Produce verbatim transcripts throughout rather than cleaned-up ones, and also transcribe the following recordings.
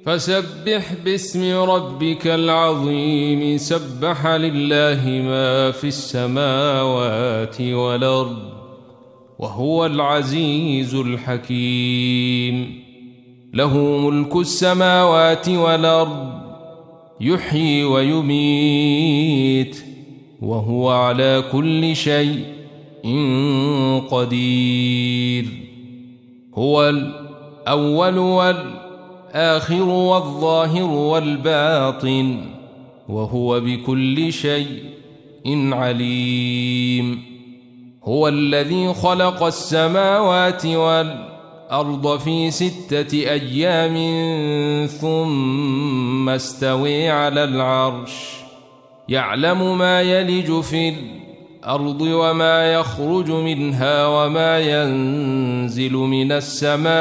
فسبح باسم ربك العظيم. سبح لله ما في السماوات والأرض وهو العزيز الحكيم. له ملك السماوات والأرض يحيي ويميت وهو على كل شيء قدير. هو الأول والآخر والظاهر والباطن وهو بكل شيء عليم. هو الذي خلق السماوات والأرض في ستة أيام ثم استوى على العرش يعلم ما يلج في الأرض وما يخرج منها وما ينزل من السماء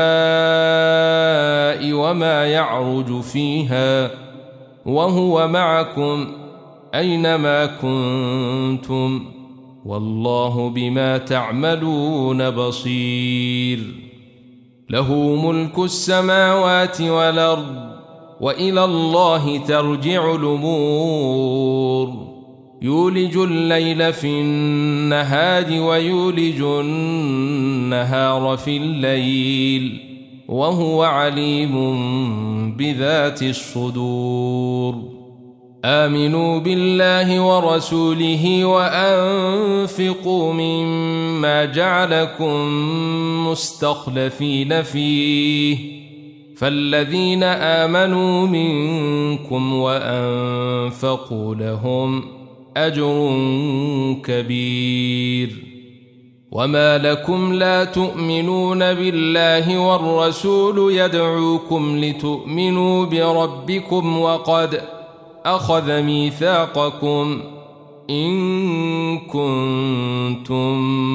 وما يعرج فيها وهو معكم أينما كنتم والله بما تعملون بصير. له ملك السماوات والأرض وإلى الله ترجع الأمور. يولج الليل في النهار ويولج النهار في الليل وهو عليم بذات الصدور. آمنوا بالله ورسوله وأنفقوا مما جعلكم مستخلفين فيه فالذين آمنوا منكم وأنفقوا لهم أجر كبير. وما لكم لا تؤمنون بالله والرسول يدعوكم لتؤمنوا بربكم وقد أخذ ميثاقكم إن كنتم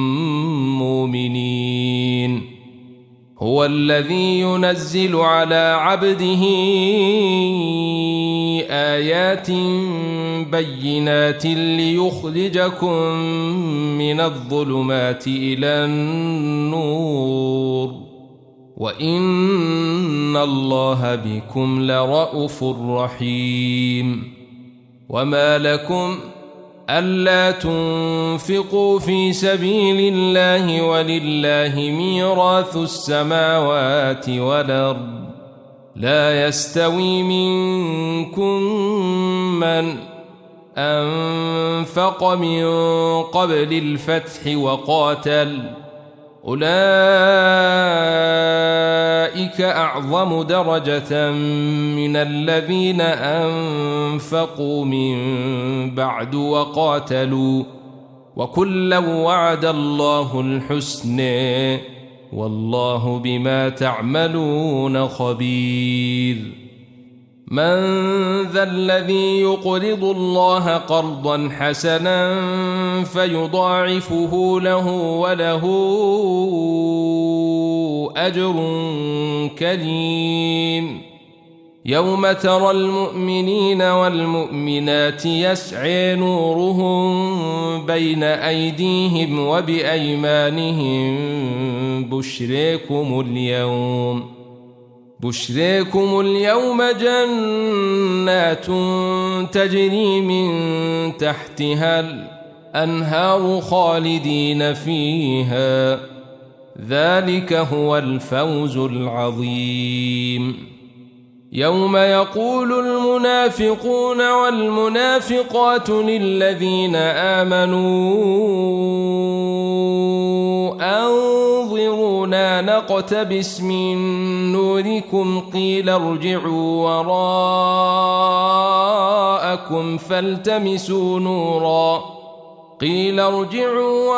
مؤمنين. هو الذي ينزل على عبده آيات بينات ليخرجكم من الظلمات إلى النور وإن الله بكم لرءوف رحيم. وما لكم ألا تنفقوا في سبيل الله ولله ميراث السماوات والأرض لا يستوي منكم من أنفق من قبل الفتح وقاتل أولئك أعظم درجة من الذين أنفقوا من بعد وقاتلوا وكلا وعد الله الحسنى والله بما تعملون خبير. من ذا الذي يقرض الله قرضا حسنا فيضاعفه له وله أجر كريم. يوم ترى المؤمنين والمؤمنات يسعى نورهم بين أيديهم وبأيمانهم بشريكم اليوم بشريكم اليوم جنات تجري من تحتها الأنهار خالدين فيها ذلك هو الفوز العظيم. يوم يقول المنافقون والمنافقات للذين آمنوا أنظرونا نقتبس من نوركم قيل ارجعوا وراءكم فالتمسوا نورا قيل ارجعوا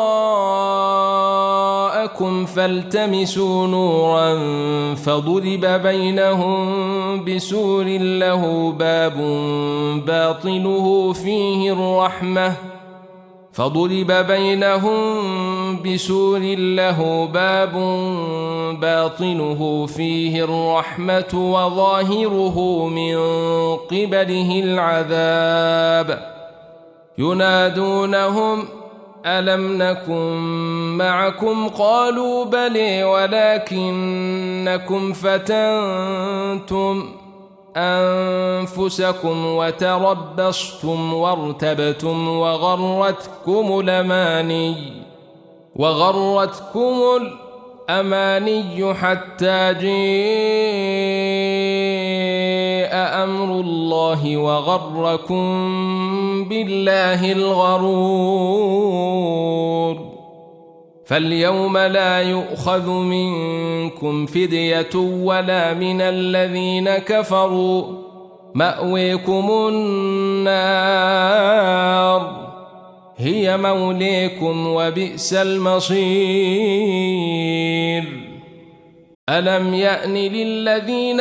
وراءكم فالتمسوا نورا فضرب بينهم بسور له باب باطنه فيه الرحمة فضرب بينهم بسور له باب باطنه فيه الرحمة وظاهره من قبله العذاب ينادونهم ألم نكن معكم قالوا بلى ولكنكم فتنتم أنفسكم وتربصتم وارتبتم وغرتكم الأماني وغرتكم الأماني حتى جاء أمر الله وغركم بالله الغرور. فاليوم لا يؤخذ منكم فدية ولا من الذين كفروا، مأويكم النار هي موليكم وبئس المصير. ألم يأن للذين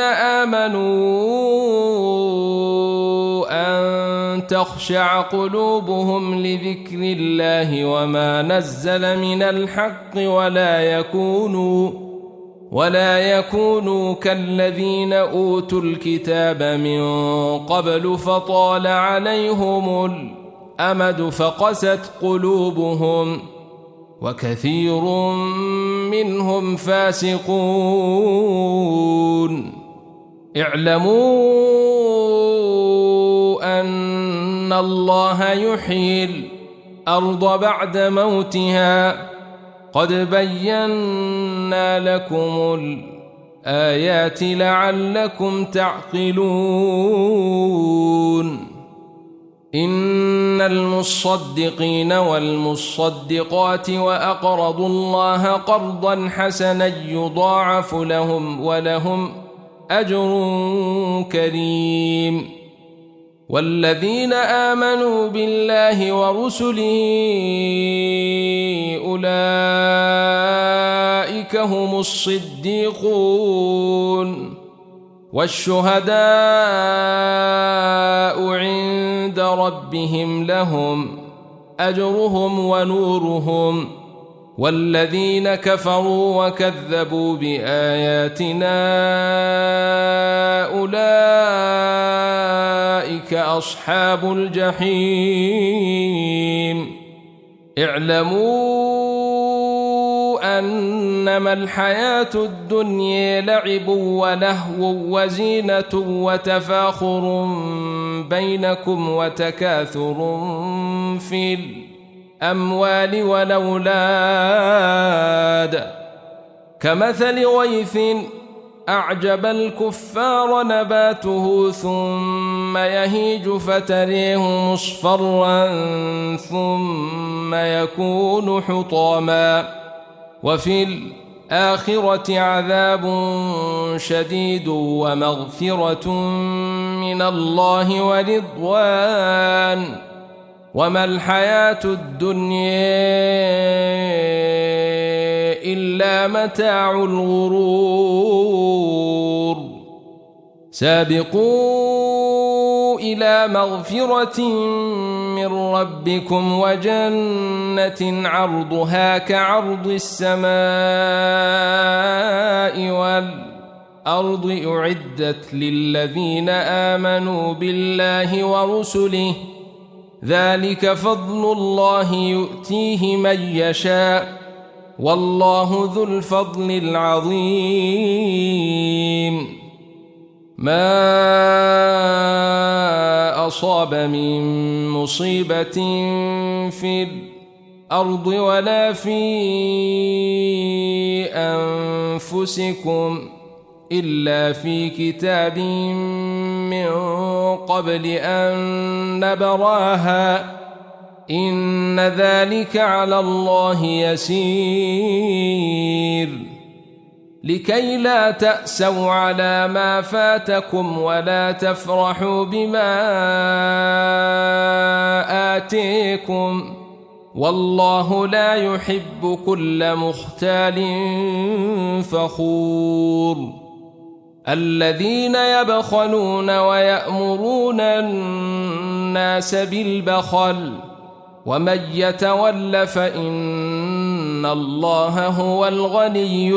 آمنوا أن تخشع قلوبهم لذكر الله وما نزل من الحق ولا يكونوا ولا يكونوا كالذين أوتوا الكتاب من قبل فطال عليهم الأمد فقست قلوبهم وكثير منهم فاسقون. اعلموا أن الله يحيي الأرض بعد موتها قد بينا لكم الآيات لعلكم تعقلون. إن المصدقين والمصدقات وأقرضوا الله قرضا حسنا يضاعف لهم ولهم أجر كريم. والذين آمنوا بالله ورسله أولئك هم الصديقون والشهداء عند ربهم لهم أجرهم ونورهم. والذين كفروا وكذبوا بآياتنا أولئك أصحاب الجحيم. اعلموا أنما الحياة الدنيا لعب ولهو وزينة وتفاخر بينكم وتكاثر في الأموال والأولاد كمثل غيث أعجب الكفار نباته ثم يهيج فتريه مصفرا ثم يكون حطاما وفي الآخرة عذاب شديد ومغفرة من الله ورضوان وما الحياة الدنيا إلا متاع الغرور. سابقوا إلى مغفرة من ربكم وجنة عرضها كعرض السماء والأرض أعدت للذين آمنوا بالله ورسله ذلك فضل الله يؤتيه من يشاء والله ذو الفضل العظيم. ما أصاب من مصيبة في الأرض ولا في أنفسكم إلا في كتاب من قبل أن نبراها إن ذلك على الله يسير. لكي لا تأسوا على ما فاتكم ولا تفرحوا بما آتيكم والله لا يحب كل مختال فخور. الذين يبخلون ويأمرون الناس بالبخل ومن يتول فإن الله هو الغني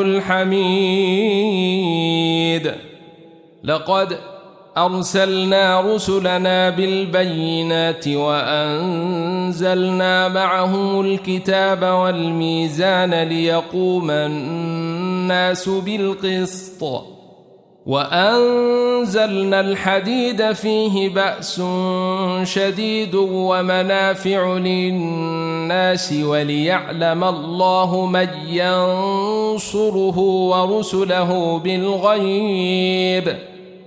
الحميد. لقد أرسلنا رسلنا بالبينات وأنزلنا معهم الكتاب والميزان ليقوم الناس بالقسط وأنزلنا الحديد فيه بأس شديد ومنافع للناس وليعلم الله من ينصره ورسله بالغيب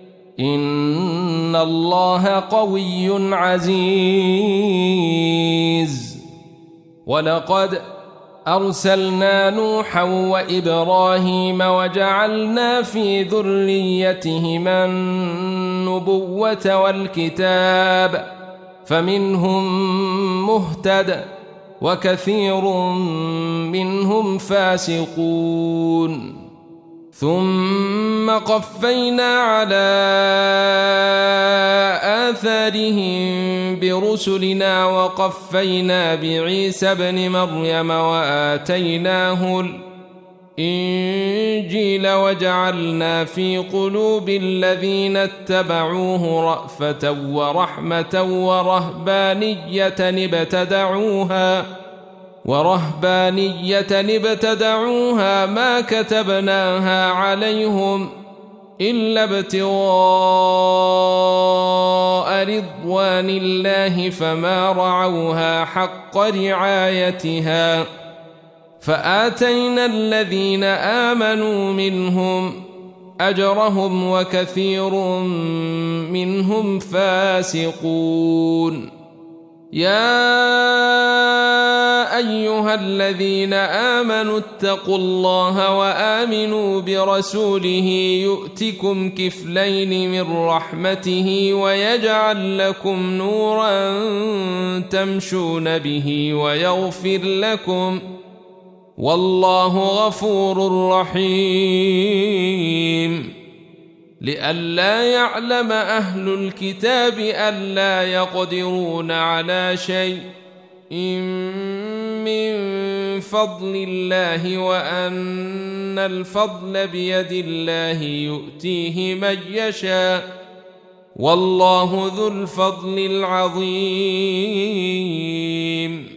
إن الله قوي عزيز. ولقد أرسلنا نوحا وإبراهيم وجعلنا في ذريتهما النبوة والكتاب فمنهم مهتد وكثير منهم فاسقون. ثم قفينا على آثارهم برسلنا وقفينا بعيسى ابن مريم وآتيناه الإنجيل وجعلنا في قلوب الذين اتبعوه رأفة ورحمة ورهبانية ابتدعوها ورهبانية ابتدعوها ما كتبناها عليهم إلا ابتغاء رضوان الله فما رعوها حق رعايتها فآتينا الذين آمنوا منهم أجرهم وكثير منهم فاسقون. يا أيها الذين آمنوا اتقوا الله وآمنوا برسوله يؤتكم كفلين من رحمته ويجعل لكم نورا تمشون به ويغفر لكم والله غفور رحيم. لئلا يعلم أهل الكتاب ألا يقدرون على شيء من فضل الله وأن الفضل بيد الله يؤتيه من يشاء والله ذو الفضل العظيم.